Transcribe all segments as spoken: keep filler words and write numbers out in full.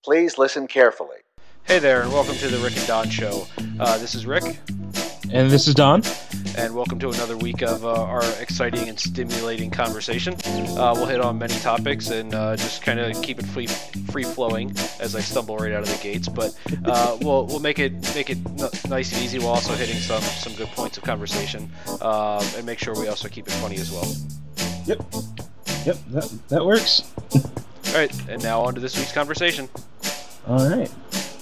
Please listen carefully. Hey there, and welcome to the Rick and Don Show. Uh, this is Rick. And this is Don. And welcome to another week of uh, our exciting and stimulating conversation. Uh, we'll hit on many topics and uh, just kind of keep it free, free flowing as I stumble right out of the gates. But uh, we'll we'll make it make it n- nice and easy while also hitting some some good points of conversation, um, and make sure we also keep it funny as well. Yep, yep, that that works. All right, and now on to this week's conversation. All right.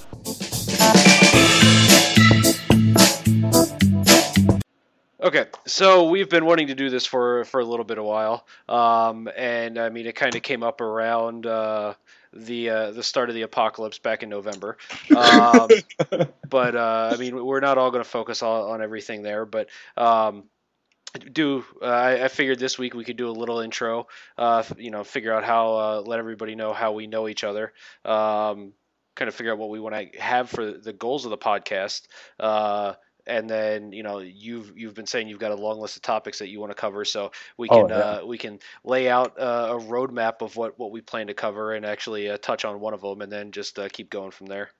Okay, so we've been wanting to do this for, for a little bit of while, um, and I mean it kind of came up around uh, the uh, the start of the apocalypse back in November. Um, but uh, I mean we're not all going to focus on, on everything there, but um, do uh, I, I figured this week we could do a little intro, uh, you know, figure out how uh, let everybody know how we know each other. Um, kind of figure out what we want to have for the goals of the podcast. Uh, And then, you know, you've you've been saying you've got a long list of topics that you want to cover, so we can Oh, yeah. uh, we can lay out uh, a roadmap of what, what we plan to cover and actually uh, touch on one of them, and then just uh, keep going from there.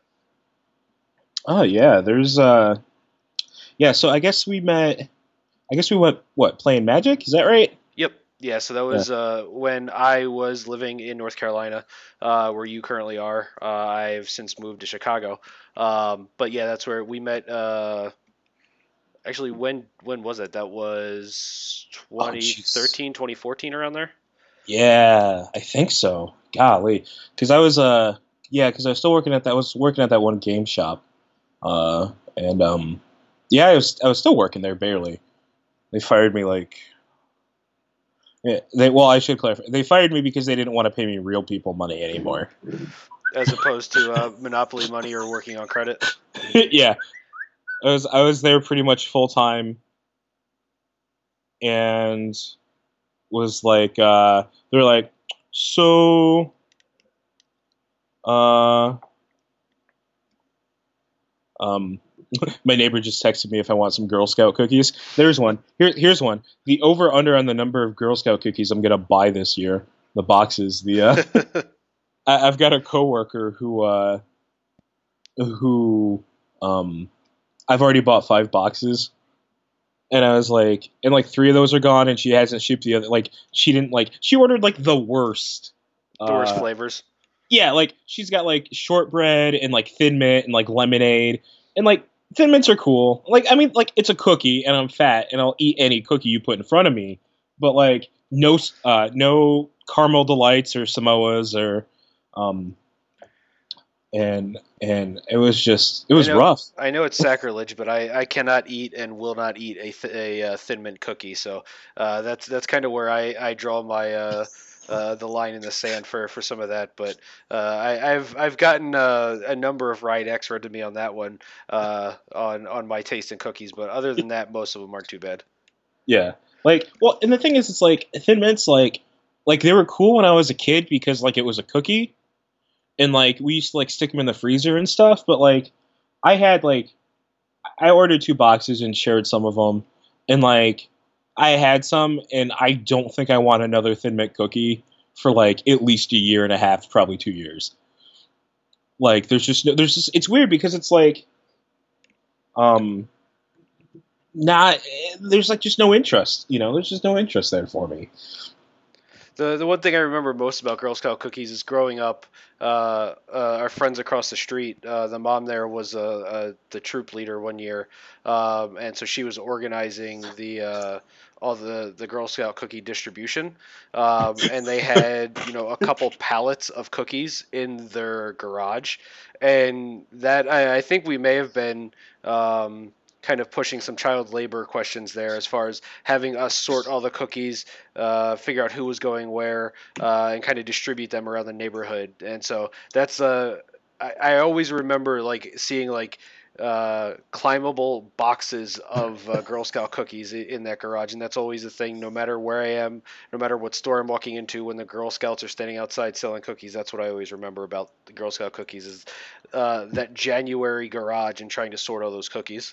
Oh yeah, there's uh, yeah. So I guess we met. I guess we went what playing Magic? Is that right? Yep. Yeah. So that was uh, when I was living in North Carolina, uh, where you currently are. Uh, I've since moved to Chicago. Um, but yeah, that's where we met. Uh, actually, when when was it? That was twenty thirteen, twenty fourteen, around there. Yeah, I think so. Golly, because I was uh, yeah, because I was still working at that. I was working at that one game shop, uh, and um, yeah, I was I was still working there barely. They fired me like. Yeah, they well, I should clarify. They fired me because they didn't want to pay me real people money anymore. As opposed to uh, Monopoly money or working on credit. Yeah, I was I was there pretty much full time, and was like uh, they're like, so, uh, um, my neighbor just texted me if I want some Girl Scout cookies. There's one. Here, here's one. The over under on the number of Girl Scout cookies I'm gonna buy this year. The boxes. The uh, I, I've got a coworker who uh, who um, I've already bought five boxes, and I was like, and like three of those are gone, and she hasn't shipped the other. Like she didn't like she ordered like the worst, The worst uh, flavors. Yeah, like she's got like shortbread and like Thin Mint and like lemonade, and like Thin Mints are cool. Like I mean, like it's a cookie, and I'm fat, and I'll eat any cookie you put in front of me. But like no, uh, no caramel delights or Samoas or, um, and and it was just it was I know, rough. I know it's sacrilege, but I, I cannot eat and will not eat a, th- a uh, Thin Mint cookie. So uh, that's that's kind of where I, I draw my uh, uh, the line in the sand for, for some of that. But uh, I, I've I've gotten uh, a number of Right X read to me on that one uh, on on my taste in cookies. But other than that, most of them aren't too bad. Yeah, like well, and the thing is, it's like Thin Mints, like like they were cool when I was a kid because like it was a cookie. And, like, we used to, like, stick them in the freezer and stuff. But, like, I had, like, I ordered two boxes and shared some of them. And, like, I had some, and I don't think I want another Thin Mint cookie for, like, at least a year and a half, probably two years. Like, there's just, no, there's just, it's weird because it's, like, um, not, there's, like, just no interest, you know? There's just no interest there for me. The the one thing I remember most about Girl Scout cookies is growing up, uh, uh, our friends across the street, uh, the mom there was uh, uh, the troop leader one year, um, and so she was organizing the uh, all the, the Girl Scout cookie distribution, um, and they had you know a couple pallets of cookies in their garage, and that I, I think we may have been. Um, kind of pushing some child labor questions there as far as having us sort all the cookies, uh, figure out who was going where, uh, and kind of distribute them around the neighborhood. And so that's uh, I, I always remember like seeing like uh, climbable boxes of uh, Girl Scout cookies in that garage, and that's always the thing. No matter where I am, no matter what store I'm walking into, when the Girl Scouts are standing outside selling cookies, that's what I always remember about the Girl Scout cookies is uh, that January garage and trying to sort all those cookies.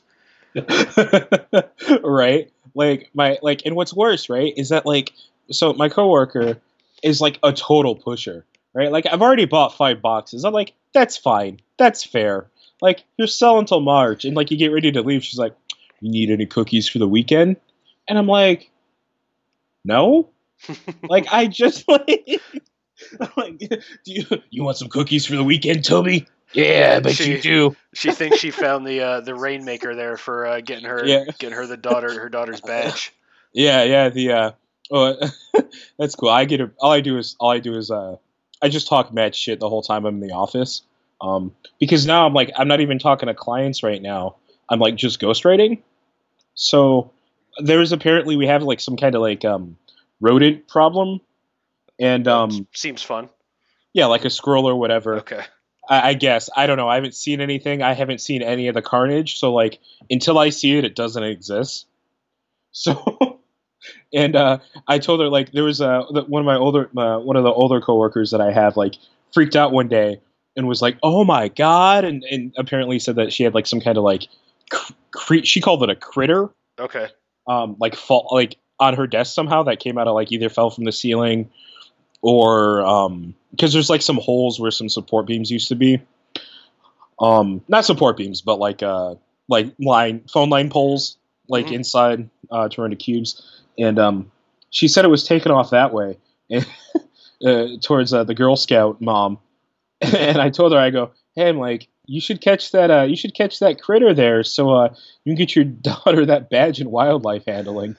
Right? Like my like and what's worse, right, is that like so my coworker is like a total pusher, right? Like, I've already bought five boxes. I'm like, that's fine. That's fair. Like, you're selling until March, and, like, you get ready to leave. She's like, you need any cookies for the weekend? And I'm like, no. Like, I just, like, I'm like, do you, you want some cookies for the weekend, Toby? Yeah, I bet she, you do. She thinks she found the uh, the rainmaker there for uh, getting her Yeah. getting her the daughter her daughter's badge. Yeah, yeah, the uh oh, that's cool. I get it. All I do is all I do is uh I just talk mad shit the whole time I'm in the office. Um because now I'm like I'm not even talking to clients right now. I'm like just ghostwriting. So there's apparently we have like some kind of like um rodent problem and um That seems fun. yeah, like a squirrel or whatever. Okay. I, I guess. I don't know. I haven't seen anything. I haven't seen any of the carnage. So like until I see it, it doesn't exist. So and uh, I told her like there was uh, one of my older uh, one of the older coworkers that I have like freaked out one day and was like, "Oh my god!" and and apparently said that she had like some kind of like cre- she called it a critter. Okay. Um, like fall like on her desk somehow that came out of like either fell from the ceiling or um because there's like some holes where some support beams used to be. Um, not support beams, but like uh like line phone line poles like mm-hmm. inside uh, turned into cubes. And um, she said it was taken off that way uh, towards uh, the Girl Scout mom. And I told her, I go, hey, I'm like, you should catch that. Uh, you should catch that critter there, so uh, you can get your daughter that badge in wildlife handling.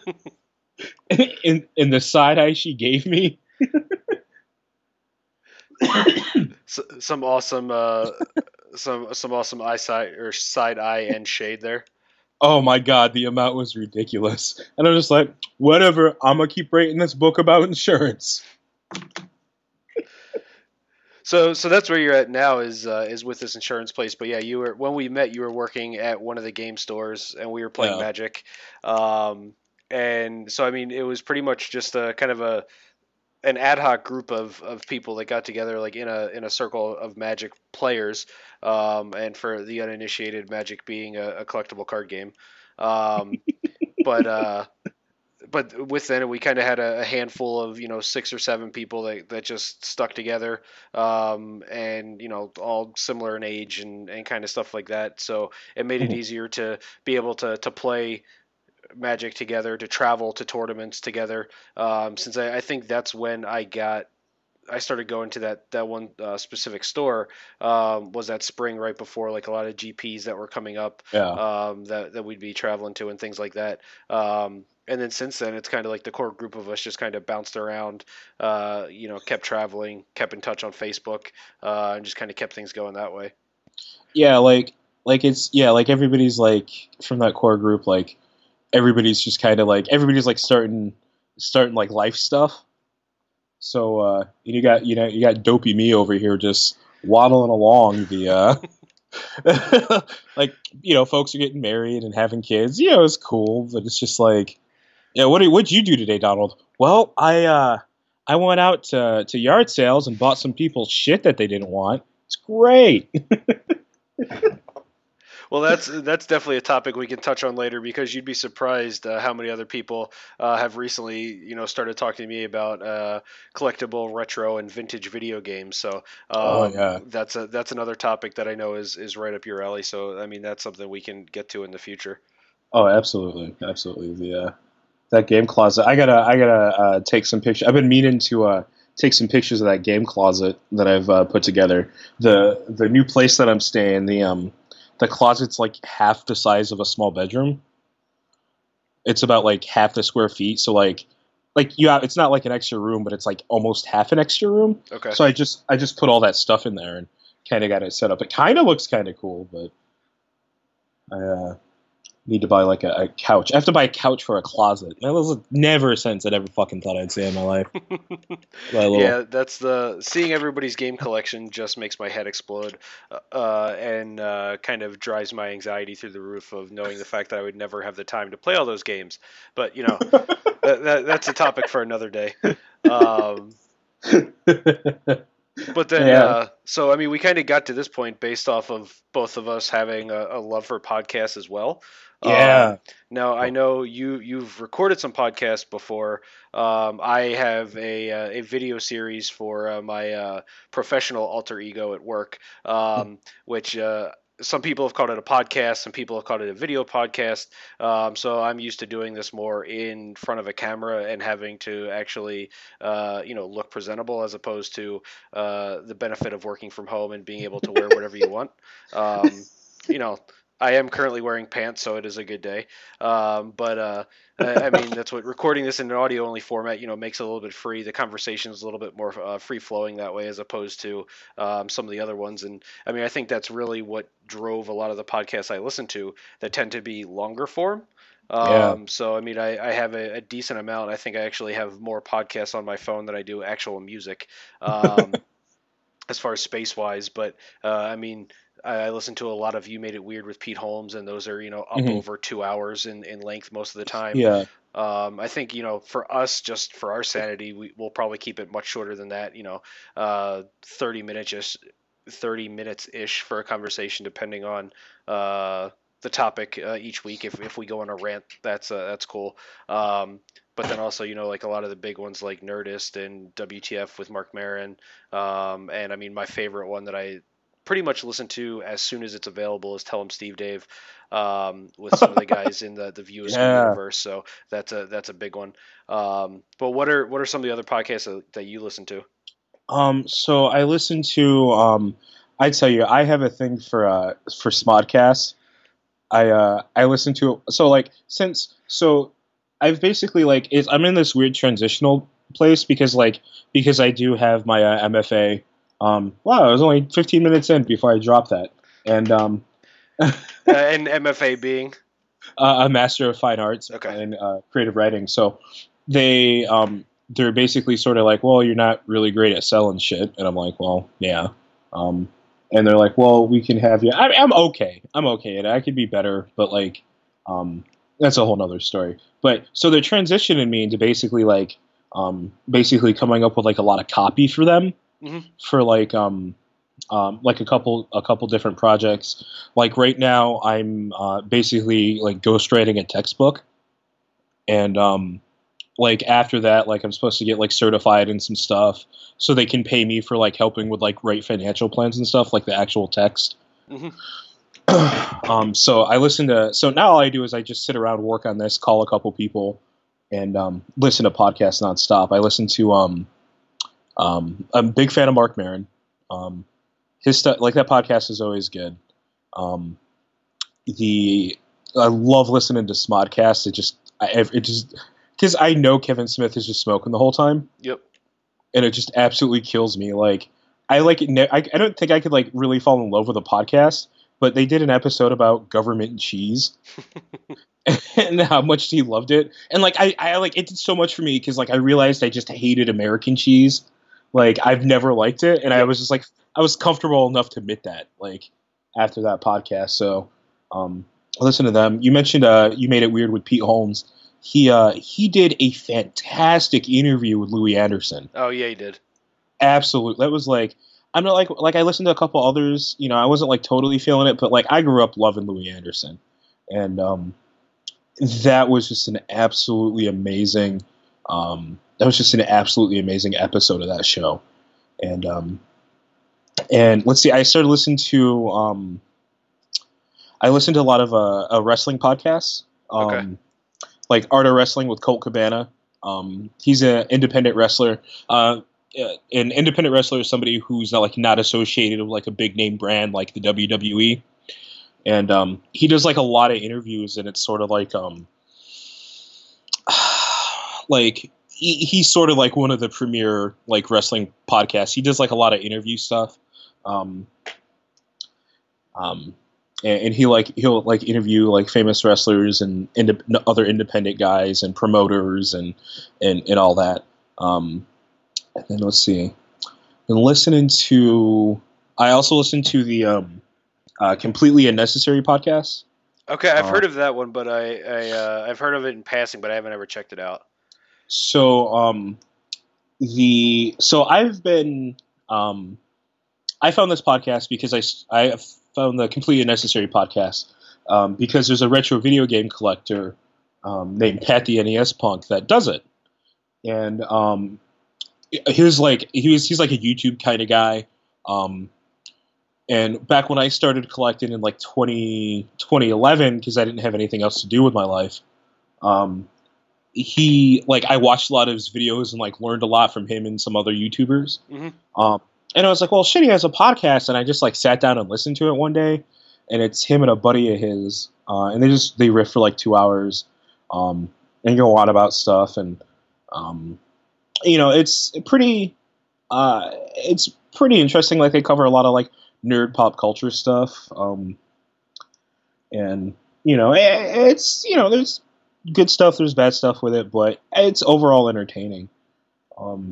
in in the side eye she gave me. so, some awesome, uh, some some awesome eyesight or side eye and shade there. Oh my god, the amount was ridiculous. And I'm just like, whatever, I'm going to keep writing this book about insurance. So so that's where you're at now is uh, is with this insurance place. But yeah, you were when we met, you were working at one of the game stores and we were playing yeah. Magic. Um, and so, I mean, it was pretty much just a kind of a an ad hoc group of, of people that got together like in a in a circle of Magic players, um, and for the uninitiated, Magic being a, a collectible card game, um, but uh, but within it we kind of had a, a handful of you know six or seven people that, that just stuck together, um, and you know all similar in age and, and kind of stuff like that. So it made it easier to be able to to play Magic together, to travel to tournaments together, um, since I, I think that's when I got I started going to that that one uh, specific store, um, was that spring right before like a lot of G Ps that were coming up, yeah. um, that, that we'd be traveling to and things like that, um, and then since then it's kind of like the core group of us just kind of bounced around, uh, you know kept traveling, kept in touch on Facebook, uh, and just kind of kept things going that way. Yeah, like like it's yeah like everybody's like from that core group, like everybody's just kind of like everybody's like starting starting like life stuff. So uh, you got you know you got dopey me over here just waddling along the uh, like you know folks are getting married and having kids. You know it's cool, but it's just like yeah. What did what'd you do today, Donald? Well, I uh, I went out to to yard sales and bought some people's shit that they didn't want. It's great. Well, that's that's definitely a topic we can touch on later because you'd be surprised uh, how many other people uh, have recently, you know, started talking to me about uh, collectible, retro, and vintage video games. So um, oh, yeah. that's a that's another topic that I know is, is right up your alley. So I mean, that's something we can get to in the future. Oh, absolutely, absolutely. The uh, that game closet. I gotta I gotta uh, take some pictures. I've been meaning to uh, take some pictures of that game closet that I've uh, put together. The the new place that I'm staying. The um. The closet's like half the size of a small bedroom. It's about like half the square feet. So like, like you have, it's not like an extra room, but it's like almost half an extra room. Okay. So I just, I just put all that stuff in there and kind of got it set up. It kind of looks kind of cool, but I uh, need to buy like a, a couch. I have to buy a couch for a closet. That was never a sentence I'd ever fucking thought I'd say in my life. little... Yeah, that's the seeing everybody's game collection just makes my head explode, uh, and uh, kind of drives my anxiety through the roof of knowing the fact that I would never have the time to play all those games. But you know, that, that, that's a topic for another day. Um, But then, yeah. uh, so I mean, we kind of got to this point based off of both of us having a, a love for podcasts as well. Yeah. Um, now I know you you've recorded some podcasts before. Um, I have a uh, a video series for uh, my uh, professional alter ego at work, um, which uh, some people have called it a podcast, some people have called it a video podcast. Um, so I'm used to doing this more in front of a camera and having to actually, uh, you know, look presentable as opposed to uh, the benefit of working from home and being able to wear whatever you want. Um, you know, I am currently wearing pants, so it is a good day. Um, but uh, I I mean, that's what recording this in an audio only format, you know, makes it a little bit free. The conversation is a little bit more uh, free flowing that way, as opposed to um, some of the other ones. And I mean, I think that's really what drove a lot of the podcasts I listen to that tend to be longer form. Yeah. Um, so I mean, I, I have a, a decent amount. I think I actually have more podcasts on my phone than I do actual music. Um, as far as space wise, but uh, I mean, I, I listen to a lot of You Made It Weird with Pete Holmes, and those are, you know, up Hmm. over two hours in, in length most of the time. Yeah. Um, I think, you know, for us, just for our sanity, we, we'll probably keep it much shorter than that. You know, uh, thirty minutes, just thirty minutes ish for a conversation, depending on uh, the topic uh, each week. If, if we go on a rant, that's uh, that's cool. Um, but then also, you know, like a lot of the big ones like Nerdist and W T F with Mark Maron. Um, and I mean, my favorite one that I pretty much listen to as soon as it's available is Tell 'em Steve Dave, um, with some of the guys in the the View Askew Yeah. universe. So that's a that's a big one. Um, but what are what are some of the other podcasts that, that you listen to? Um, so I listen to um I tell you, I have a thing for uh for Smodcast. I uh I listen to so like since so I've basically like is I'm in this weird transitional place because like because I do have my uh, M F A. Um, wow, I was only fifteen minutes in before I dropped that, and um, Uh, and M F A being uh, a Master of Fine Arts okay. in uh, creative writing. So they um they're basically sort of like, well, you're not really great at selling shit, and I'm like, well, yeah. Um, and they're like, well, we can have you. I, I'm okay. I'm okay, and I could be better, but like, um, that's a whole nother story. But so they're transitioning me into basically like, um, basically coming up with like a lot of copy for them hmm for like um um, like a couple a couple different projects. Like right now, I'm uh, basically like ghostwriting a textbook, and um, like after that, like I'm supposed to get like certified in some stuff, so they can pay me for like helping with like write financial plans and stuff, like the actual text. hmm um, so I listen to. So now all I do is I just sit around, work on this, call a couple people, and um, listen to podcasts nonstop. I listen to. Um, um, I'm a big fan of Mark Maron. Um, his stuff, like that podcast, is always good. Um, the I love listening to Smodcast. It just, I, it just, because I know Kevin Smith is just smoking the whole time, Yep. and it just absolutely kills me. Like, I like, it, I, I don't think I could like really fall in love with a podcast, but they did an episode about government and cheese, and how much he loved it, and like I, I like it did so much for me because like I realized I just hated American cheese. Like I've never liked it, and I Yep. was just like I was comfortable enough to admit that. Like after that podcast, so um, listen to them. You mentioned uh, You Made It Weird with Pete Holmes. He uh, he did a fantastic interview with Louis Anderson. Oh yeah, he did. Absolutely, that was like I'm not like like I listened to a couple others. You know, I wasn't like totally feeling it, but like I grew up loving Louis Anderson, and um, that was just an absolutely amazing. Um, that was just an absolutely amazing episode of that show, and um, and let's see, I started listening to um, I listened to a lot of uh, uh wrestling podcasts, um, Okay. like Art of Wrestling with Colt Cabana. Um, he's an independent wrestler. Uh, uh, an independent wrestler is somebody who's not like not associated with like a big name brand like the W W E, and um, he does like a lot of interviews, and it's sort of like um, like he, he's sort of like one of the premier like wrestling podcasts. He does like a lot of interview stuff, um, um, and, and he like he'll like interview like famous wrestlers and ind- other independent guys and promoters and and, and all that. Um, and then let's see, and listening to I also listen to the um, uh, Completely Unnecessary podcast. Okay, I've Uh, heard of that one, but I, I uh, I've heard of it in passing, but I haven't ever checked it out. So um, the so I've been um, I found this podcast because I I found the Completely Unnecessary podcast um, because there's a retro video game collector um, named Pat the N E S Punk that does it, and um, he was like he was he's like a YouTube kind of guy. Um, and back when I started collecting in like twenty, twenty eleven, because I didn't have anything else to do with my life, um, he like I watched a lot of his videos and like learned a lot from him and some other YouTubers. Mm-hmm. Um, and I was like, well, shit, he has a podcast, and I just like sat down and listened to it one day, and it's him and a buddy of his, uh, and they just they riff for like two hours, um, and go on about stuff, and um, you know, it's pretty, uh, it's pretty interesting. Like they cover a lot of like nerd pop culture stuff, um, and you know, it, it's you know, there's good stuff, there's bad stuff with it, but it's overall entertaining. Um,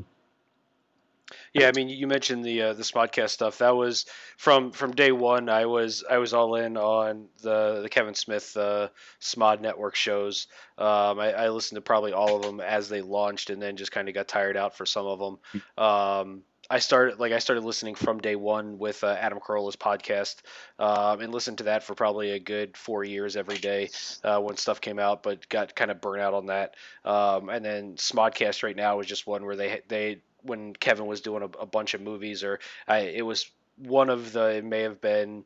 Yeah, I mean, you mentioned the uh, the Smodcast stuff. That was from from day one. I was I was all in on the the Kevin Smith uh, Smod Network shows. Um, I, I listened to probably all of them as they launched, and then just kind of got tired out for some of them. Um, I started like I started listening from day one with uh, Adam Carolla's podcast, um, and listened to that for probably a good four years every day uh, when stuff came out, but got kind of burnt out on that. Um, and then Smodcast right now is just one where they they when Kevin was doing a, a bunch of movies, or I, it was one of the, it may have been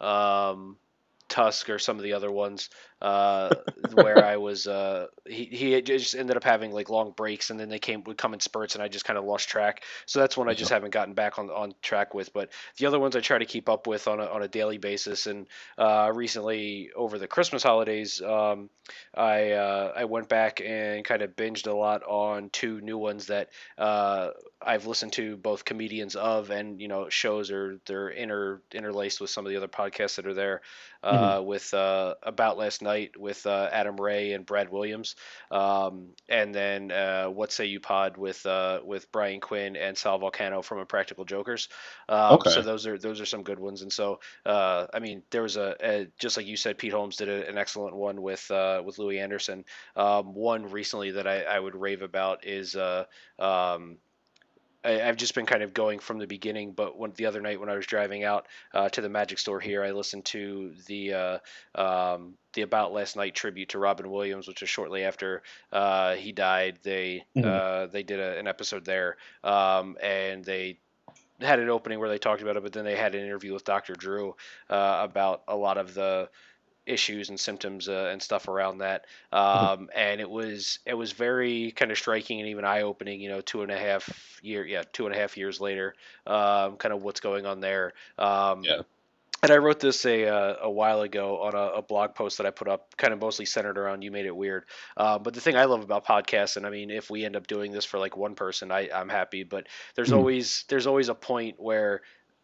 um, Tusk or some of the other ones, uh, where I was, uh, he, he just ended up having like long breaks, and then they came, would come in spurts, and I just kind of lost track. So that's one I just haven't gotten back on, on track with, but the other ones I try to keep up with on a, on a daily basis. And, uh, recently over the Christmas holidays, um, I, uh, I went back and kind of binged a lot on two new ones that, uh, I've listened to both comedians of, and, you know, shows, or they're inter interlaced with some of the other podcasts that are there, uh, mm-hmm. with, uh, About Last Night with uh, Adam Ray and Brad Williams, um, and then uh, What Say You Pod with uh, with Brian Quinn and Sal Volcano from Impractical Jokers. Um, okay. So those are those are some good ones. And so uh, I mean, there was a, a just like you said, Pete Holmes did a, an excellent one with uh, with Louis Anderson. Um, one recently that I, I would rave about is. Uh, um, I, I've just been kind of going from the beginning, but when, the other night when I was driving out uh, to the Magic Store here, I listened to the uh, um, the About Last Night tribute to Robin Williams, which was shortly after uh, he died. They mm-hmm. uh, they did a, an episode there, um, and they had an opening where they talked about it, but then they had an interview with Doctor Drew uh, about a lot of the issues and symptoms uh, and stuff around that, um, and it was it was very kind of striking and even eye opening. You know, two and a half year, yeah, two and a half years later, um, kind of what's going on there. Um, yeah. And I wrote this a uh, a while ago on a, a blog post that I put up, kind of mostly centered around You Made It Weird. Uh, but the thing I love about podcasts, and I mean, if we end up doing this for like one person, I, I'm happy. But there's mm. always there's always a point where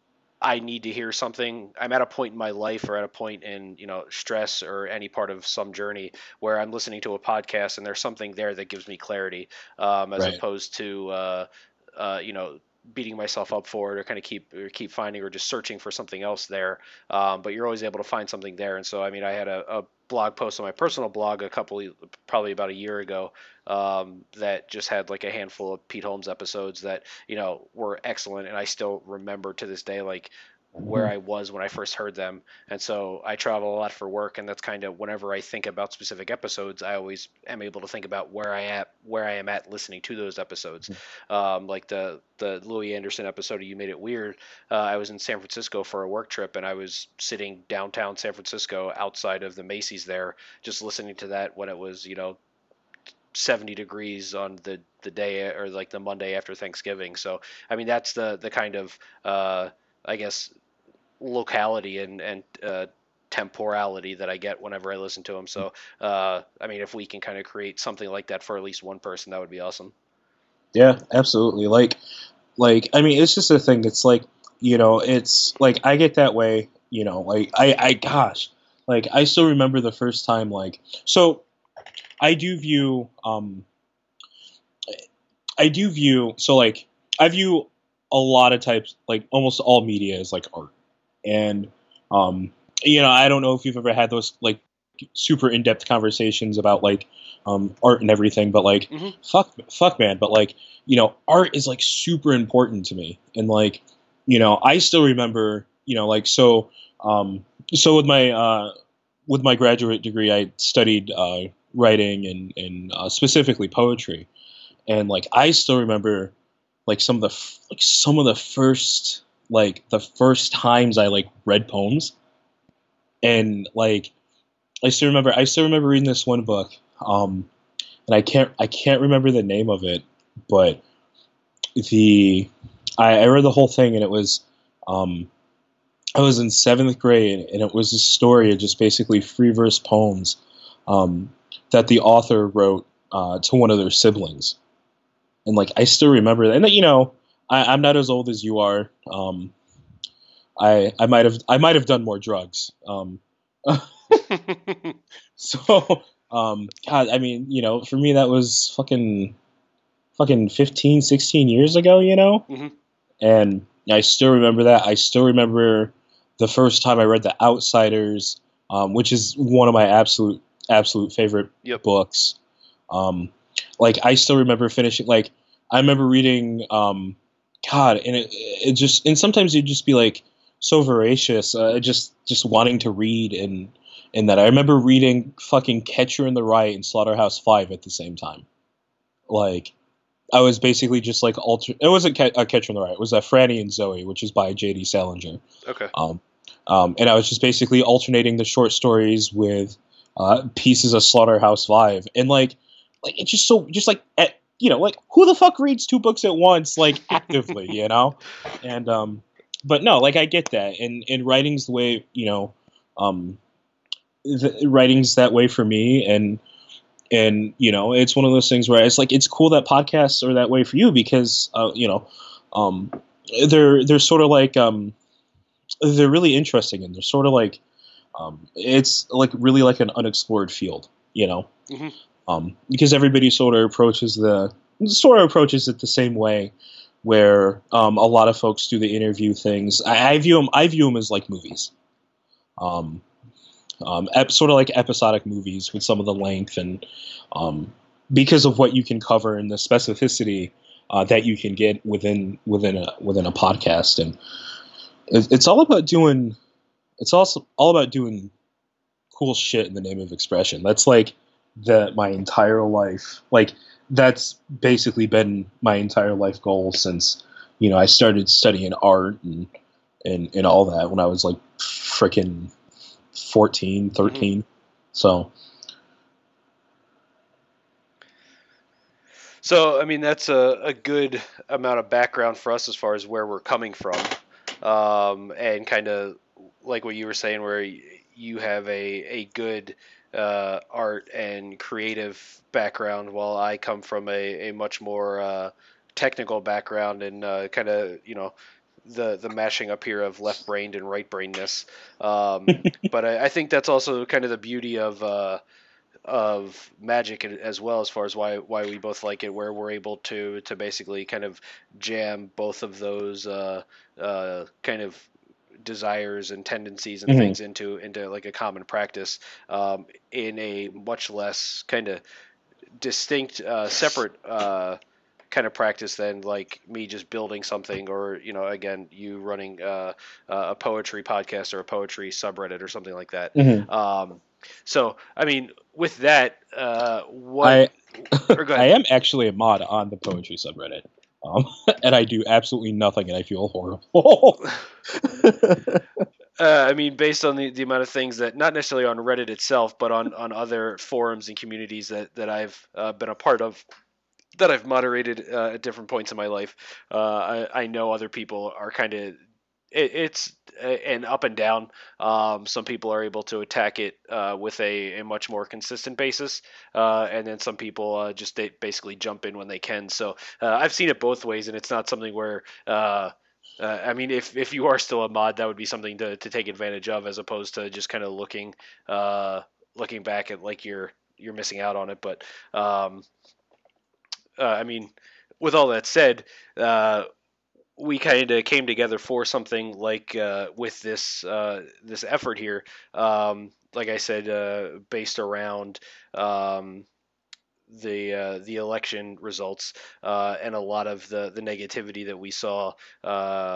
I need to hear something. I'm at a point in my life, or at a point in, you know, stress or any part of some journey, where I'm listening to a podcast and there's something there that gives me clarity, um, as right. opposed to, uh, uh, you know, beating myself up for it, or kind of keep or keep finding, or just searching for something else there. Um, but you're always able to find something there. And so, I mean, I had a, a blog post on my personal blog a couple, probably about a year ago, um, that just had like a handful of Pete Holmes episodes that, you know, were excellent. And I still remember to this day, like, where I was when I first heard them. And so I travel a lot for work, and that's kind of, whenever I think about specific episodes, I always am able to think about where I am, where I am at listening to those episodes. Um, like the, the Louis Anderson episode of You Made It Weird. Uh, I was in San Francisco for a work trip, and I was sitting downtown San Francisco outside of the Macy's there, just listening to that when it was, you know, seventy degrees on the, the day, or like the Monday after Thanksgiving. So, I mean, that's the, the kind of, uh, I guess, locality and, and uh, temporality that I get whenever I listen to them. So, uh, I mean, if we can kind of create something like that for at least one person, that would be awesome. Yeah, absolutely. Like, like, I mean, it's just a thing. It's like, you know, it's like, I get that way, you know, like, I, I, gosh, like, I still remember the first time, like, so I do view, um, I do view, so like, I view a lot of types, like almost all media is like art. And, um, you know, I don't know if you've ever had those like super in-depth conversations about like, um, art and everything, but like, mm-hmm. fuck, fuck man. But like, you know, art is like super important to me. And like, you know, I still remember, you know, like, so, um, so with my, uh, with my graduate degree, I studied uh, writing and and uh, specifically poetry, and like I still remember like some of the f- like some of the first like the first times I like read poems, and like I still remember I still remember reading this one book, um, and I can't I can't remember the name of it, but the I, I read the whole thing, and it was um, I was in seventh grade, and it was a story of just basically free verse poems um, that the author wrote uh, to one of their siblings, and like I still remember that. And you know, I, I'm not as old as you are. Um, I I might have I might have done more drugs. Um, so um, God, I mean, you know, for me that was fucking fucking fifteen, sixteen years ago. You know, hmm and I still remember that. I still remember the first time I read The Outsiders, um, which is one of my absolute absolute favorite Yep. books. Um, like I still remember finishing. Like I remember reading. Um, God, and it, it just and sometimes you'd just be like so voracious, uh, just just wanting to read and and that I remember reading fucking Catcher in the Rye and Slaughterhouse Five at the same time. Like I was basically just like alter. It wasn't Ca- a Catcher in the Rye. It was a Franny and Zoe, which is by J D. Salinger. Okay. Um, um, and I was just basically alternating the short stories with uh, pieces of Slaughterhouse Five, and like, like it's just so just like at, you know, like who the fuck reads two books at once, like actively, you know? And um, but no, like I get that, and and writing's the way, you know, um, the, writing's that way for me, and and you know it's one of those things where it's like it's cool that podcasts are that way for you because uh, you know um, they're they're sort of like um, they're really interesting and they're sort of like um, it's like really like an unexplored field, you know, hmm um, because everybody sort of approaches the sort of approaches it the same way where um, a lot of folks do the interview things. I, I view them I view them as like movies. Um, um, ep- Sort of like episodic movies with some of the length and um, because of what you can cover and the specificity uh, that you can get within within a within a podcast, and it, it's all about doing it's also all about doing cool shit in the name of expression. That's like the my entire life. Like that's basically been my entire life goal since you know I started studying art and and, and all that when I was like freaking fourteen, hmm thirteen. So, So, I mean, that's a, a good amount of background for us as far as where we're coming from, um, and kind of like what you were saying, where y- you have a a good uh, art and creative background, while I come from a a much more uh, technical background and uh, kind of you know the the mashing up here of left brained and right brainedness. Um, but I, I think that's also kind of the beauty of. Uh, of Magic as well, as far as why why we both like it, where we're able to to basically kind of jam both of those uh, uh, kind of desires and tendencies and mhm. things into into like a common practice, um, in a much less kind of distinct, uh, separate uh, kind of practice than like me just building something, or you know again you running uh, uh, a poetry podcast or a poetry subreddit or something like that. Mhm. Um, so I mean, with that, uh, what? I Or go I ahead. am actually a mod on the poetry subreddit, um, and I do absolutely nothing, and I feel horrible. Uh, I mean, based on the, the amount of things that, not necessarily on Reddit itself, but on, on other forums and communities that, that I've uh, been a part of, that I've moderated uh, at different points in my life, uh, I, I know other people are kind of, it, it's an up and down. Um, some people are able to attack it uh, with a, a much more consistent basis, uh, and then some people uh, just they basically jump in when they can. So uh, I've seen it both ways, and it's not something where. Uh, uh, I mean, if, if you are still a mod, that would be something to, to take advantage of, as opposed to just kind of looking uh, looking back at like you're you're missing out on it. But um, uh, I mean, with all that said, uh, we kind of came together for something like uh, with this uh, this effort here. Um, like I said, uh, based around um, the uh, the election results uh, and a lot of the the negativity that we saw. Uh,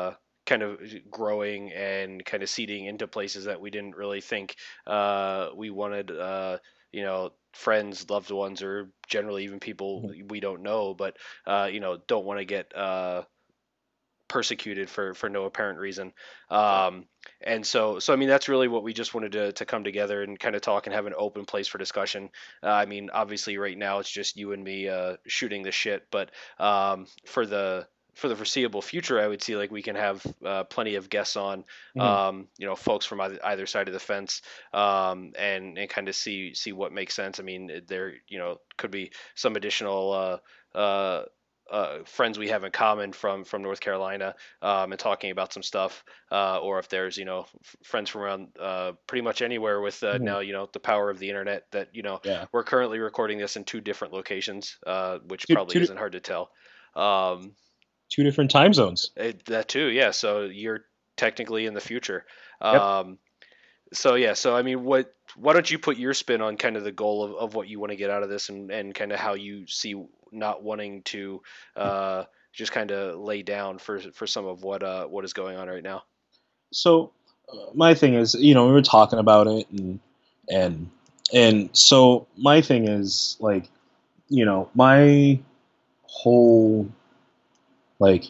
kind of growing and kind of seeding into places that we didn't really think uh, we wanted. Uh, you know, friends, loved ones, or generally even people Mhm. we don't know, but uh, you know, don't want to get uh, persecuted for for no apparent reason. Um, and so so I mean that's really what we just wanted to to come together and kind of talk and have an open place for discussion. Uh, I mean, obviously right now it's just you and me uh, shooting the shit, but um, for the for the foreseeable future, I would see like we can have uh, plenty of guests on, Mhm. um, you know, folks from either, either side of the fence, um, and and kind of see see what makes sense. I mean, there you know could be some additional uh, uh, uh, friends we have in common from from North Carolina, um, and talking about some stuff, uh, or if there's you know f- friends from around uh, pretty much anywhere with uh, Mhm. now you know the power of the internet that you know Yeah. we're currently recording this in two different locations, uh, which Two, probably two, isn't hard to tell. Um, two different time zones. it, that too, yeah. So you're technically in the future. Yep. Um, so yeah, so I mean, what? Why don't you put your spin on kind of the goal of, of what you want to get out of this, and, and kind of how you see not wanting to uh, just kind of lay down for for some of what uh, what is going on right now. So uh, my thing is, you know, we were talking about it, and and and so my thing is like, you know, my whole like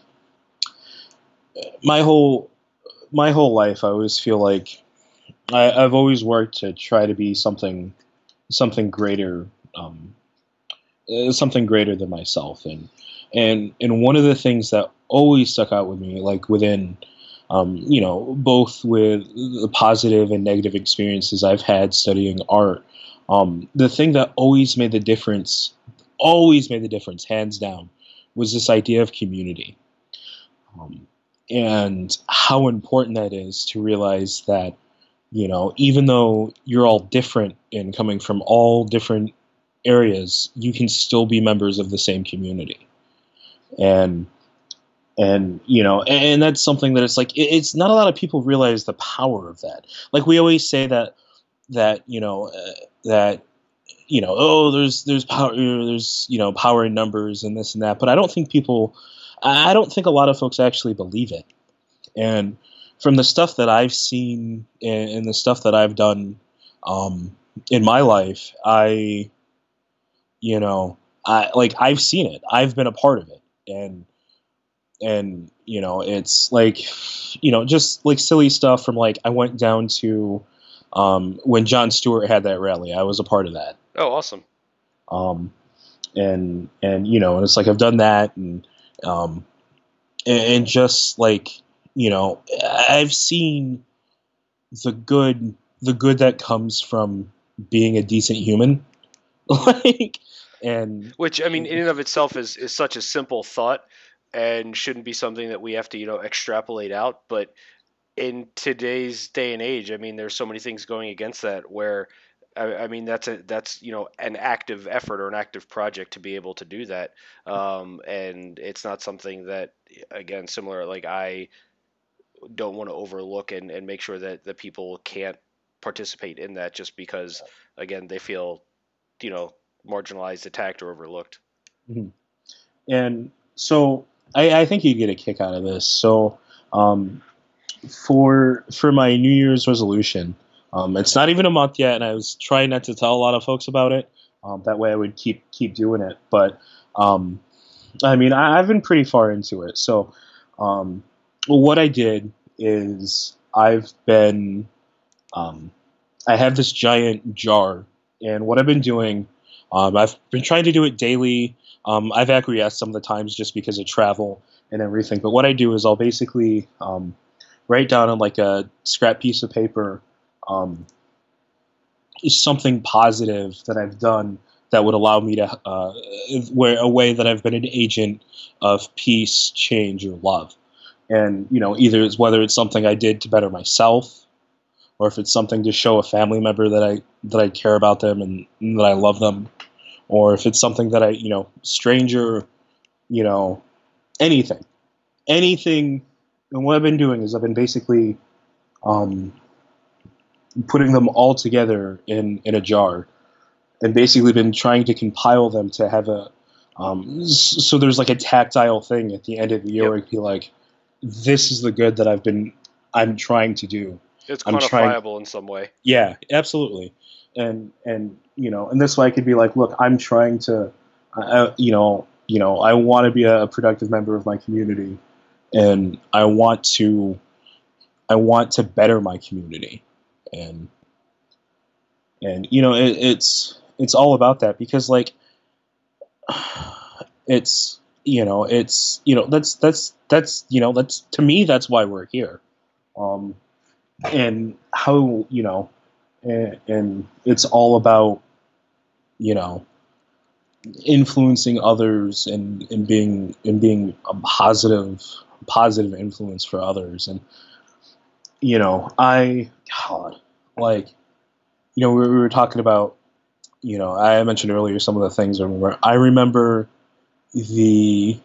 my whole my whole life, I always feel like I, I've always worked to try to be something something greater, um, uh, something greater than myself, and and and one of the things that always stuck out with me, like within, um, you know, both with the positive and negative experiences I've had studying art, um, the thing that always made the difference, always made the difference, hands down, was this idea of community, um, and how important that is to realize that, you know, even though you're all different and coming from all different areas, you can still be members of the same community. And and you know, and that's something that it's like it's not a lot of people realize the power of that. Like we always say that that you know uh, that you know oh there's there's power there's you know power in numbers and this and that, but I don't think people I don't think a lot of folks actually believe it. And from the stuff that I've seen and, and the stuff that I've done um, in my life, I you know I like I've seen it. I've been a part of it, and and you know it's like you know just like silly stuff from like I went down to um, when Jon Stewart had that rally. I was a part of that. Oh, awesome. Um, and and you know and it's like I've done that and um, and, and just like you know I've seen the good the good that comes from being a decent human. like and Which I mean, in and of itself is is such a simple thought, and shouldn't be something that we have to you know extrapolate out. But in today's day and age, I mean, there's so many things going against that. Where I, I mean, that's a that's you know an active effort or an active project to be able to do that, um, and it's not something that again similar like I don't want to overlook and, and make sure that the people can't participate in that just because again they feel you know marginalized, attacked, or overlooked. Mhm. and so I, I think you'd get a kick out of this. So um, for for my New Year's resolution, um, it's not even a month yet, and I was trying not to tell a lot of folks about it. Um, that way, I would keep keep doing it. But um, I mean, I, I've been pretty far into it. So um, well, what I did is I've been um, I have this giant jar, and what I've been doing, um, I've been trying to do it daily. Um, I've acquiesced some of the times just because of travel and everything. But what I do is I'll basically um, write down on like a scrap piece of paper um, something positive that I've done that would allow me to, uh, where a way that I've been an agent of peace, change, or love. And you know, either it's whether it's something I did to better myself, or if it's something to show a family member that I that I care about them and, and that I love them, or if it's something that I you know stranger, you know anything, anything. And what I've been doing is I've been basically um, putting them all together in in a jar, and basically been trying to compile them to have a um, so there's like a tactile thing at the end of the year Yep. where it'd be like this is the good that I've been I'm trying to do. It's I'm trying. quantifiable in some way. Yeah, absolutely. And and you know, and this way I could be like, look, I'm trying to, uh, you know, you know, I want to be a productive member of my community, and I want to, I want to better my community, and and you know, it, it's it's all about that because like, it's you know, it's you know, that's that's that's you know, that's to me that's why we're here, um, and how you know, and, and it's all about you know influencing others and, and being and being a positive positive influence for others and you know I God like you know we, we were talking about you know I mentioned earlier some of the things I remember I remember the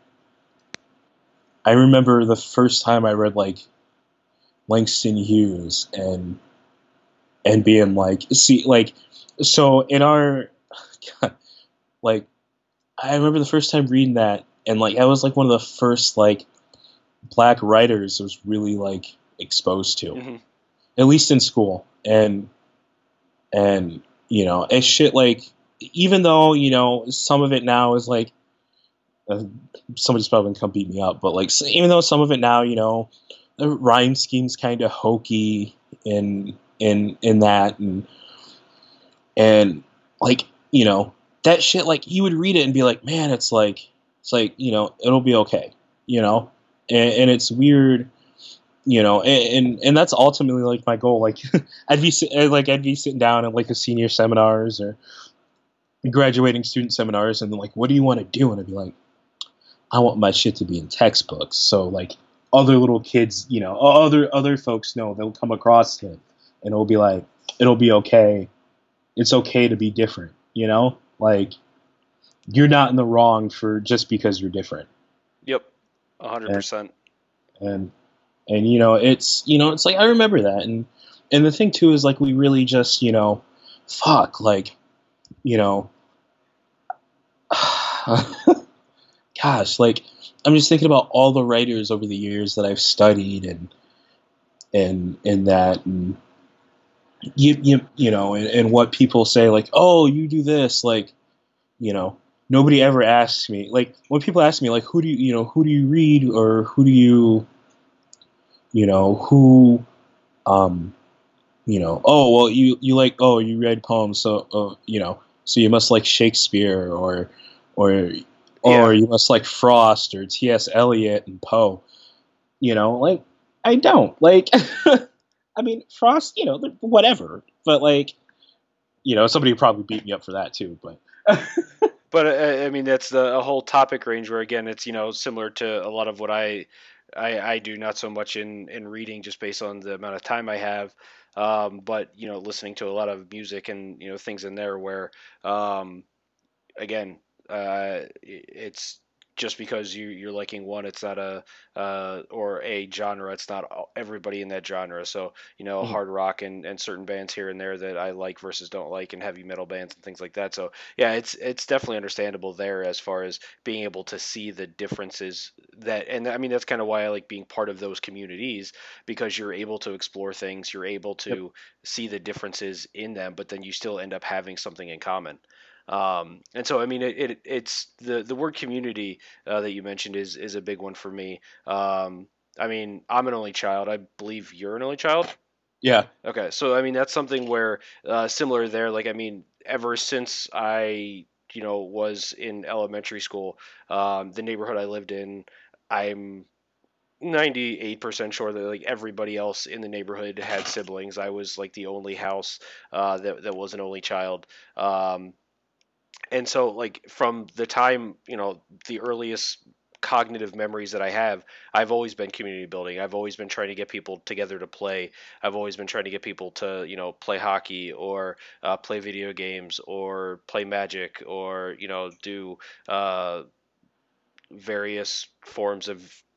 I remember the first time I read like Langston Hughes and and being like see like so in our like I remember the first time reading that and like I was like one of the first like black writers was really like exposed to, Hmm. at least in school. And and you know, it's shit like even though you know some of it now is like uh, somebody's probably gonna come beat me up, but like even though some of it now, you know, the rhyme scheme's kind of hokey in in in that and and like you know that shit like you would read it and be like, man, it's like it's like you know it'll be okay, you know, and, and it's weird you know, and, and and that's ultimately like my goal. Like, I'd be like I'd be sitting down at like a senior seminars or graduating student seminars, and they're like, "What do you want to do?" And I'd be like, "I want my shit to be in textbooks." So like other little kids, you know, other other folks know they'll come across it, and it'll be like, it'll be okay. It's okay to be different, you know. Like you're not in the wrong for just because you're different. Yep, a hundred And percent. and and you know it's you know it's like I remember that and and the thing too is like we really just you know fuck like you know gosh like I'm just thinking about all the writers over the years that I've studied and and and that and you you, you know and, and what people say like oh you do this like you know nobody ever asks me like when people ask me like who do you you know who do you read or who do you you know who um you know, oh well, you you like oh you read poems, so uh, you know, so you must like Shakespeare or or or Yeah. you must like Frost or T S. Eliot and Poe. You know, like I don't like. I mean, Frost, you know, whatever, but like, you know, somebody would probably beat me up for that too. But But uh, I mean, that's the a whole topic range where again, it's you know similar to a lot of what I I, I do, not so much in in reading, just based on the amount of time I have. Um, but you know, listening to a lot of music and you know things in there where um, again, uh, it's just because you you're liking one, it's not a uh, or a genre. It's not everybody in that genre. So you know, Mhm. hard rock and, and certain bands here and there that I like versus don't like, and heavy metal bands and things like that. So yeah, it's it's definitely understandable there as far as being able to see the differences that, and I mean that's kind of why I like being part of those communities because you're able to explore things, you're able Yep. to see the differences in them, but then you still end up having something in common. Um, and so, I mean, it, it it's the the word community uh, that you mentioned is is a big one for me. Um, I mean, I'm an only child. I believe you're an only child. Yeah. Okay, so I mean that's something where uh, similar there. Like I mean, ever since I you know was in elementary school, um, the neighborhood I lived in, I'm ninety-eight percent sure that like everybody else in the neighborhood had siblings. I was like the only house uh, that that was an only child. Um, and so like from the time you know the earliest cognitive memories that I have, I've always been community building. I've always been trying to get people together to play. I've always been trying to get people to you know play hockey or uh, play video games or play magic or you know do uh, various forms of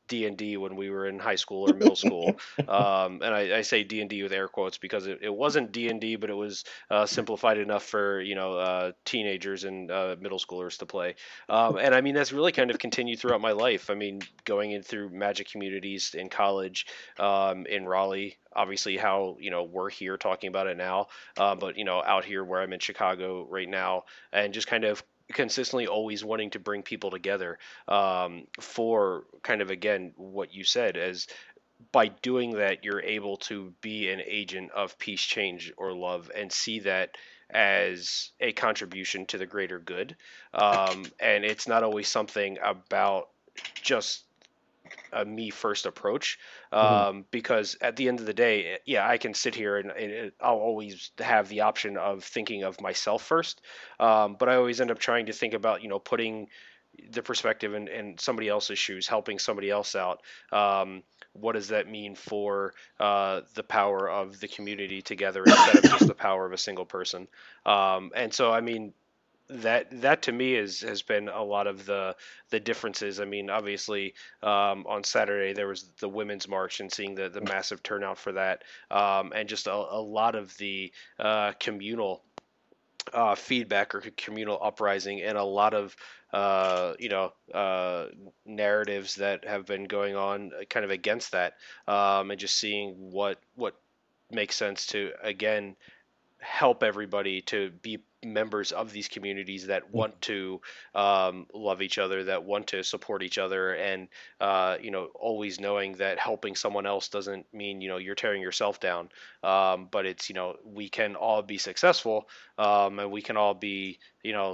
D and D when we were in high school or middle school. Um, and I, I say D and D with air quotes because it, it wasn't D and D, but it was uh, simplified enough for you know uh, teenagers and uh, middle schoolers to play. Um, and I mean that's really kind of continued throughout my life. I mean, going in through Magic communities in college, um, in Raleigh. Obviously, how you know we're here talking about it now, uh, but you know out here where I'm in Chicago right now, and just kind of consistently always wanting to bring people together um, for kind of again what you said as by doing that you're able to be an agent of peace, change, or love and see that as a contribution to the greater good. Um, and it's not always something about just a me first approach Mhm. um, because at the end of the day, yeah, I can sit here and, and I'll always have the option of thinking of myself first, um, but I always end up trying to think about you know putting the perspective in, in somebody else's shoes, helping somebody else out. Um, what does that mean for uh, the power of the community together instead of just the power of a single person? Um, and so, I mean, that that to me is has been a lot of the the differences. I mean, obviously, um, on Saturday there was the women's march and seeing the the massive turnout for that, um, and just a, a lot of the uh, communal uh, feedback or communal uprising and a lot of uh, you know uh, narratives that have been going on uh, kind of against that, um, and just seeing what what makes sense to again help everybody to be members of these communities that want to um, love each other, that want to support each other, and uh, you know, always knowing that helping someone else doesn't mean you know you're tearing yourself down, um, but it's you know we can all be successful, um, and we can all be you know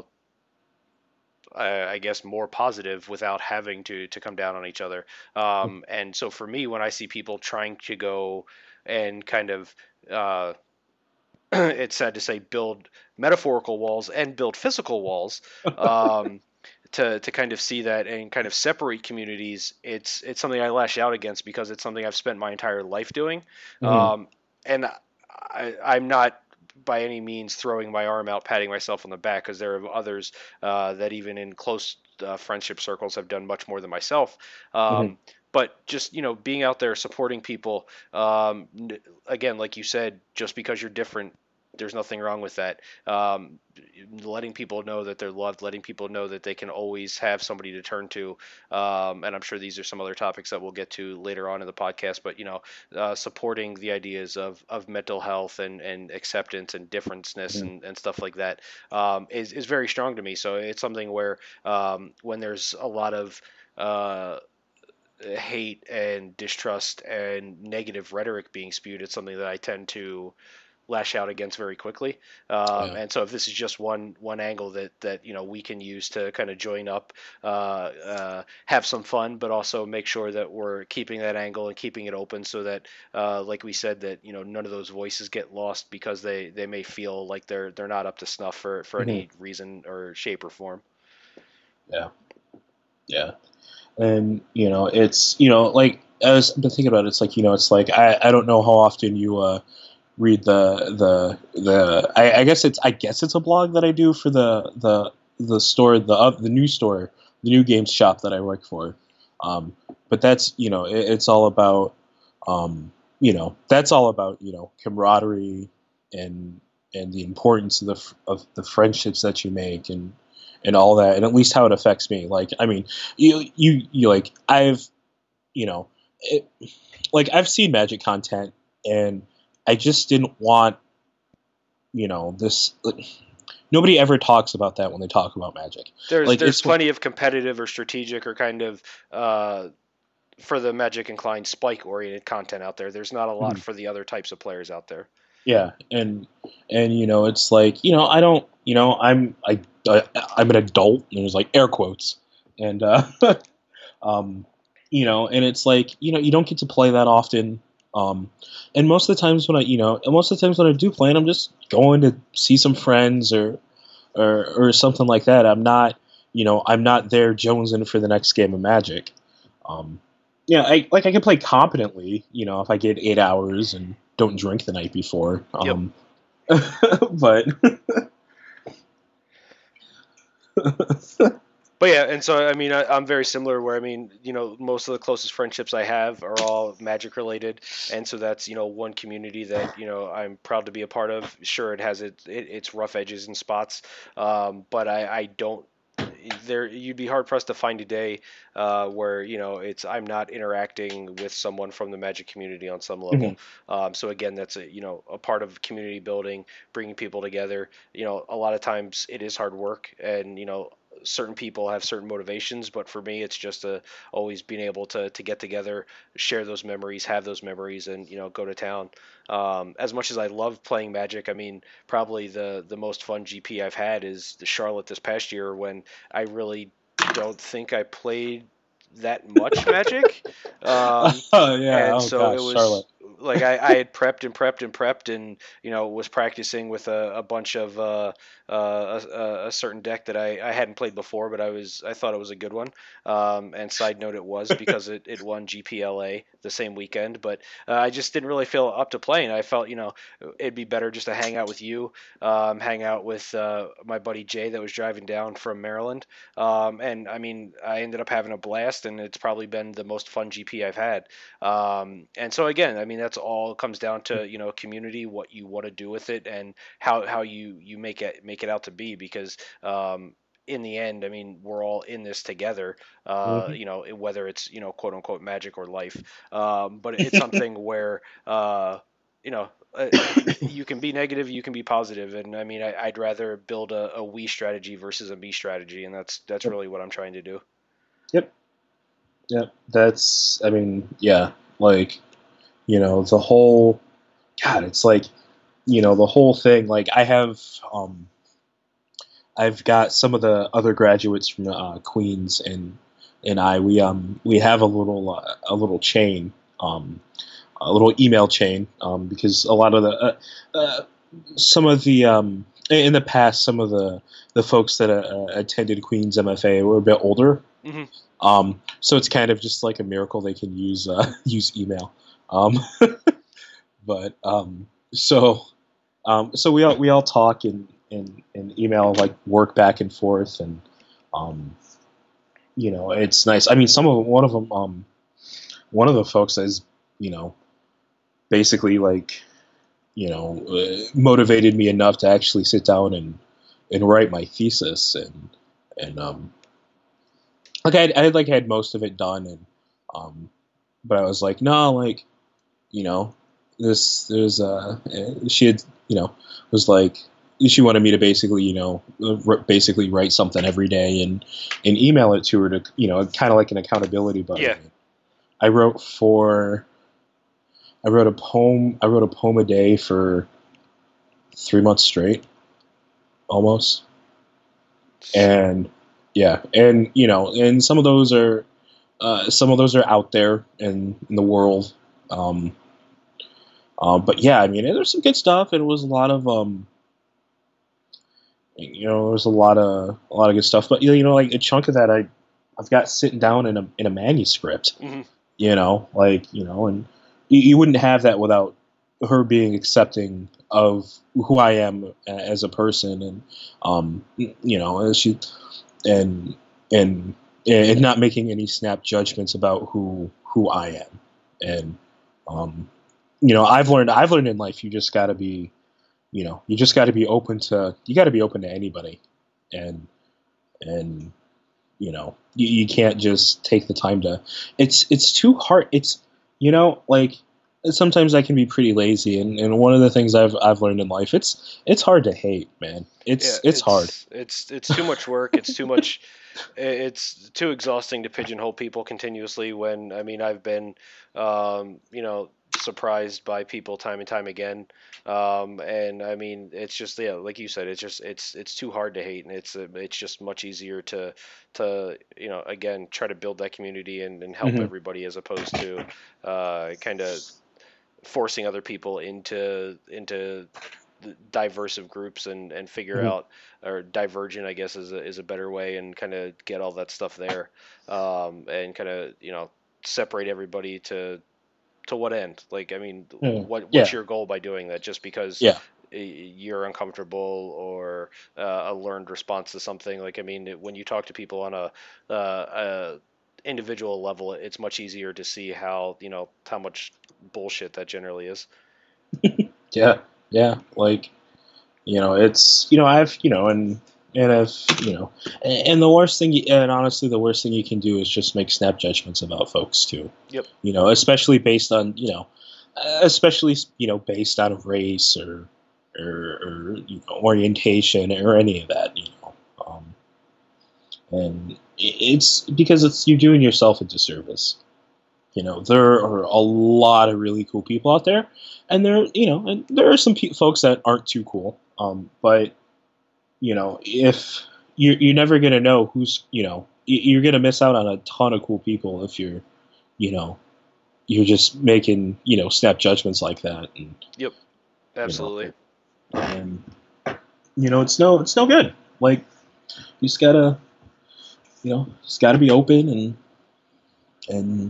I I guess more positive without having to to come down on each other. Um, and so for me, when I see people trying to go and kind of uh, it's sad to say build metaphorical walls and build physical walls um, to to kind of see that and kind of separate communities. It's it's something I lash out against because it's something I've spent my entire life doing, Mhm. um, and I, I'm not by any means throwing my arm out, patting myself on the back because there are others uh, that even in close uh, friendship circles have done much more than myself. Mhm. Um, but just you know being out there supporting people um, again like you said just because you're different there's nothing wrong with that. Um, letting people know that they're loved, letting people know that they can always have somebody to turn to. Um, and I'm sure these are some other topics that we'll get to later on in the podcast, but you know, uh, supporting the ideas of, of mental health and, and acceptance and differenceness Mhm. and, and stuff like that um, is, is very strong to me. So it's something where um, when there's a lot of uh, hate and distrust and negative rhetoric being spewed, it's something that I tend to lash out against very quickly. Um, Yeah. and so if this is just one one angle that that you know we can use to kind of join up, uh, uh, have some fun, but also make sure that we're keeping that angle and keeping it open so that, uh, like we said, that you know none of those voices get lost because they they may feel like they're they're not up to snuff for for Mhm. any reason or shape or form. Yeah. Yeah. And you know, it's you know, like as I've been thinking about it, it's like you know, it's like I I don't know how often you uh read the the the I, I guess it's I guess it's a blog that I do for the the the store the uh, the new store the new games shop that I work for, um, but that's you know it, it's all about um, you know that's all about you know camaraderie and and the importance of the f- of the friendships that you make and and all that and at least how it affects me like I mean you you you like I've you know it, like I've seen Magic content and I just didn't want, you know, this. Like, nobody ever talks about that when they talk about Magic. There's Like there's it's plenty of competitive or strategic or kind of uh, for the Magic inclined spike oriented content out there. There's not a lot Mhm. for the other types of players out there. Yeah, and and you know, it's like you know, I don't, you know, I'm I, I I'm an adult, and there's like air quotes, and uh, um, you know, and it's like you know, you don't get to play that often. Um, and most of the times when I, you know, and most of the times when I do play, it, I'm just going to see some friends or or or something like that. I'm not, you know, I'm not there jonesing for the next game of Magic. Um, yeah, I like I can play competently, you know, if I get eight hours and don't drink the night before. Yep. Um, but But yeah, and so I mean, I, I'm very similar. Where I mean, you know, most of the closest friendships I have are all Magic related, and so that's you know one community that you know I'm proud to be a part of. Sure, it has its it, its rough edges and spots, um, but I, I don't. There, you'd be hard pressed to find a day uh, where you know it's I'm not interacting with someone from the Magic community on some level. Mhm. Um, so again, that's a you know a part of community building, bringing people together. You know, a lot of times it is hard work, and you know certain people have certain motivations, but for me it's just a, always being able to to get together, share those memories, have those memories, and you know go to town. Um, as much as I love playing Magic, I mean probably the the most fun G P I've had is the Charlotte this past year, when I really don't think I played that much Magic. Um, Oh yeah. and Oh so it gosh, was Charlotte. like I, I had prepped and prepped and prepped, and you know was practicing with a, a bunch of uh, uh, a, a certain deck that I, I hadn't played before, but I was I thought it was a good one. Um, and side note, it was because it, it won G P L A the same weekend, but uh, I just didn't really feel up to playing. I felt you know it'd be better just to hang out with you, um, hang out with uh, my buddy Jay that was driving down from Maryland, um, and I mean I ended up having a blast, and it's probably been the most fun G P I've had. Um, and so again, I mean that's all comes down to you know community, what you want to do with it, and how how you you make it make it out to be, because um, in the end, I mean, we're all in this together. Uh, Mhm. you know, whether it's you know quote unquote magic or life, um, but it's something where uh, you know. Uh, you can be negative, you can be positive, and I mean, I, I'd rather build a, a we strategy versus a me strategy, and that's that's Yep. really what I'm trying to do. Yep. Yep. That's. I mean, yeah. Like you know, the whole. God, it's like you know the whole thing. Like I have. Um, I've got some of the other graduates from uh, Queens and and I. We um we have a little uh, a little chain. Um, a little email chain um, because a lot of the uh, uh, some of the um, in the past some of the the folks that uh, attended Queen's M F A were a bit older, Hmm. um, so it's kind of just like a miracle they can use uh, use email. Um, but um, so um, so we all we all talk and, and, and email like work back and forth and um, you know it's nice. I mean, some of one of them um, one of the folks is you know basically like you know, uh, motivated me enough to actually sit down and and write my thesis and and um like I I had like had most of it done and um but I was like no like you know this there's uh she had you know was like she wanted me to basically you know r- basically write something every day and and email it to her to you know kind of like an accountability buddy. Yeah. I wrote for I wrote a poem I wrote a poem a day for three months straight almost. And yeah, and you know, and some of those are uh, some of those are out there in, in the world. Um, uh, but yeah, I mean, there's some good stuff. It was a lot of um, you know, there's a lot of a lot of good stuff. But you know, like a chunk of that, I I've got sitting down in a in a manuscript. Hmm. You know, like you know, and you, you wouldn't have that without her being accepting of who I am as a person, and um, you know, she and and and not making any snap judgments about who who I am. And um, you know, I've learned I've learned in life you just got to be, you know, you just got to be open to you got to be open to anybody, and and you know, you, you can't just take the time to. It's it's too hard. It's you know like sometimes I can be pretty lazy, and, and one of the things I've I've learned in life it's it's hard to hate, man. Yeah, It's it's hard. it's it's it's too much work. It's too much. It's too exhausting to pigeonhole people continuously. When I mean, I've been, um, you know, surprised by people time and time again. Um, and I mean, it's just yeah, like you said, it's just it's it's too hard to hate, and it's uh, it's just much easier to to you know again try to build that community and, and help Hmm. everybody as opposed to uh, kind of forcing other people into into diverse of groups and and figure Hmm. out, or divergent I guess is a, is a better way, and kind of get all that stuff there, um, and kind of you know separate everybody to to what end? Like, I mean, Hmm. what what's Yeah, your goal by doing that? Just because yeah. you're uncomfortable or uh, a learned response to something. Like I mean, when you talk to people on a, uh, a individual level, it's much easier to see how you know how much bullshit that generally is. Yeah, yeah. Like you know, it's you know I've you know and and I've you know and, and the worst thing and honestly the worst thing you can do is just make snap judgments about folks too. Yep. You know, especially based on you know, especially you know based on race or or, or you know, orientation or any of that. You know, um, and it's because it's you're doing yourself a disservice. You know, there are a lot of really cool people out there, and there, you know, and there are some pe- folks that aren't too cool. Um, but you know, if you're you're never gonna know who's, you know, y- you're gonna miss out on a ton of cool people if you're, you know, you're just making, you know, snap judgments like that, and Yep. you know, Absolutely. and you know, it's no, it's no good. Like you just gotta, you know, just gotta be open and and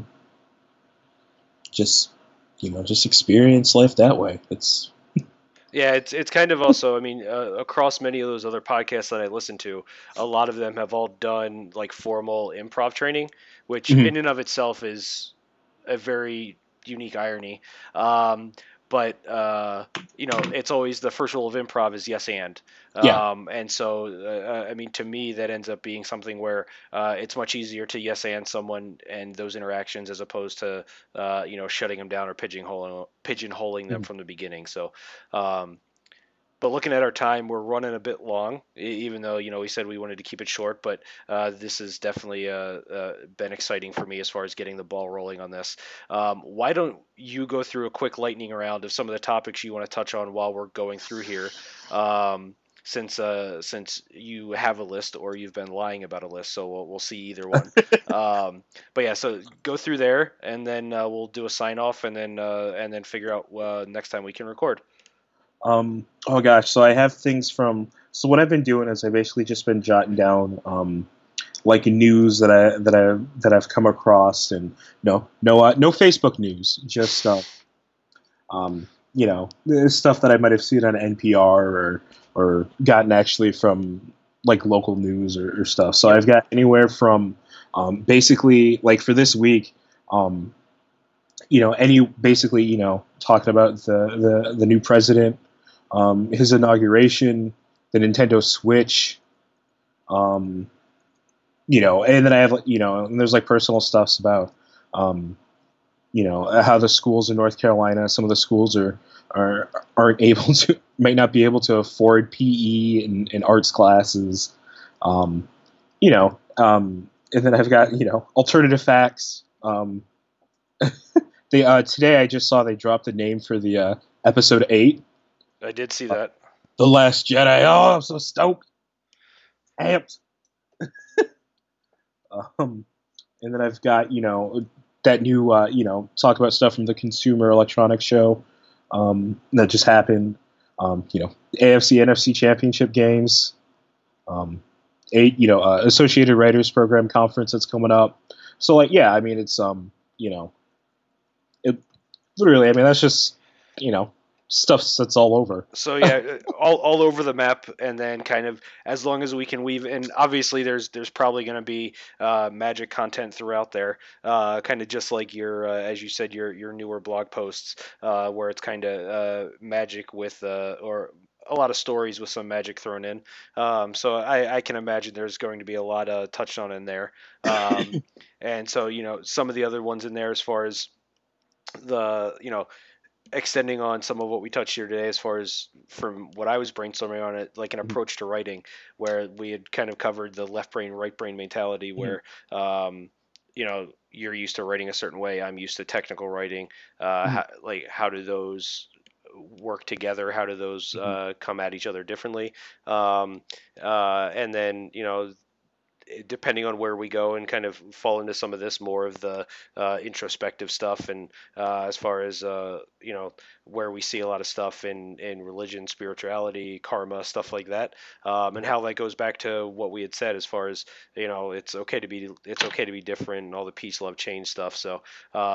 just, you know, just experience life that way. It's Yeah, it's it's kind of also. I mean, uh, across many of those other podcasts that I listen to, a lot of them have all done like formal improv training, which Mhm. in and of itself is a very unique irony. Um, but uh, you know, it's always the first rule of improv is yes and. Yeah. Um, and so, uh, I mean, to me, that ends up being something where uh, it's much easier to yes and someone and those interactions as opposed to uh, you know shutting them down or pigeonholing pigeonholing them Mhm. from the beginning. So. Um, but looking at our time, we're running a bit long, e- even though you know we said we wanted to keep it short. But uh, this has definitely uh, uh, been exciting for me as far as getting the ball rolling on this. Um, why don't you go through a quick lightning round of some of the topics you want to touch on while we're going through here? Um, since uh, since you have a list or you've been lying about a list, so we'll, we'll see either one. Um, but yeah, so go through there, and then uh, we'll do a sign off, and then uh, and then figure out uh, next time we can record. Um, oh gosh, so I have things from. So what I've been doing is I've basically just been jotting down um, like news that I that I that I've come across, and no no uh, no Facebook news, just uh, um, you know stuff that I might have seen on N P R or or gotten actually from like local news or, or stuff. So Yep. I've got anywhere from um, basically like for this week. Um, you know, any basically, you know, talking about the the, the new president, um, his inauguration, the Nintendo Switch, um, you know, and then I have, you know, and there's like personal stuffs about, um, you know, how the schools in North Carolina, some of the schools are are aren't able to, might not be able to afford P E and, and arts classes, um, you know, um, and then I've got, you know, alternative facts. Um, they uh, today I just saw they dropped the name for the uh, episode eight, I did see uh, that. The Last Jedi. Oh, I'm so stoked, amped. Um, and then I've got you know that new uh, you know talk about stuff from the Consumer Electronics Show um, that just happened. Um, you know, A F C N F C Championship games. Um, eight you know uh, Associated Writers Program conference that's coming up. So like yeah, I mean it's um you know it literally I mean that's just you know stuff that's all over. So yeah, all, all over the map, and then kind of as long as we can weave, and obviously there's there's probably going to be uh, magic content throughout there, uh, kind of just like your uh, as you said your your newer blog posts, uh, where it's kind of uh, magic with uh, or a lot of stories with some magic thrown in. Um, so I, I can imagine there's going to be a lot uh, touched on in there, um, and so you know some of the other ones in there as far as the you know extending on some of what we touched here today as far as from what I was brainstorming on it, like an approach to writing, where we had kind of covered the left brain, right brain mentality, where, um, you know, you're used to writing a certain way. I'm used to technical writing. Uh, how, like, how do those work together? How do those uh, come at each other differently? Um, uh, and then, you know, depending on where we go and kind of fall into some of this more of the uh, introspective stuff and uh, as far as uh, you know where we see a lot of stuff in in religion, spirituality, karma, stuff like that, um, and how that goes back to what we had said as far as you know it's okay to be it's okay to be different and all the peace love change stuff. So um,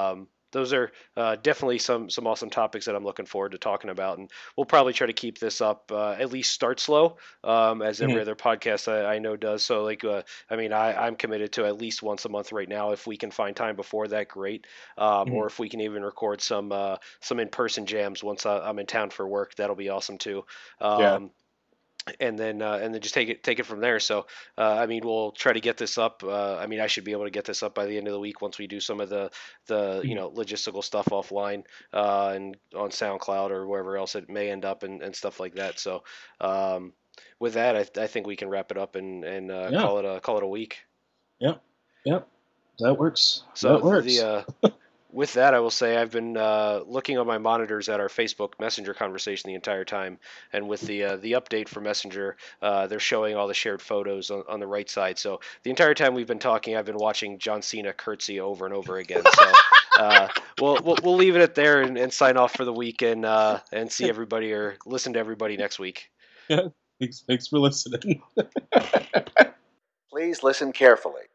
those are uh, definitely some some awesome topics that I'm looking forward to talking about, and we'll probably try to keep this up uh, at least start slow, um, as every Mhm. other podcast I, I know does. So like, uh, I mean, I, I'm committed to at least once a month right now. If we can find time before that, great. Um, Mhm. or if we can even record some uh, some in person jams once I, I'm in town for work, that'll be awesome too. Yeah. Um, and then uh, and then just take it take it from there. So uh, I mean, we'll try to get this up. Uh, I mean, I should be able to get this up by the end of the week once we do some of the the you Mhm. know logistical stuff offline uh, and on SoundCloud or wherever else it may end up and, and stuff like that. So um, with that, I, I think we can wrap it up and and uh, Yeah. call it a call it a week. Yep. Yep. That works. So That the works. uh, with that, I will say I've been uh, looking on my monitors at our Facebook Messenger conversation the entire time, and with the uh, the update for Messenger, uh, they're showing all the shared photos on, on the right side. So the entire time we've been talking, I've been watching John Cena curtsy over and over again. So uh, we'll, we'll we'll leave it at there and, and sign off for the week and uh, and see everybody or listen to everybody next week. Yeah. Thanks, thanks for listening. Please listen carefully.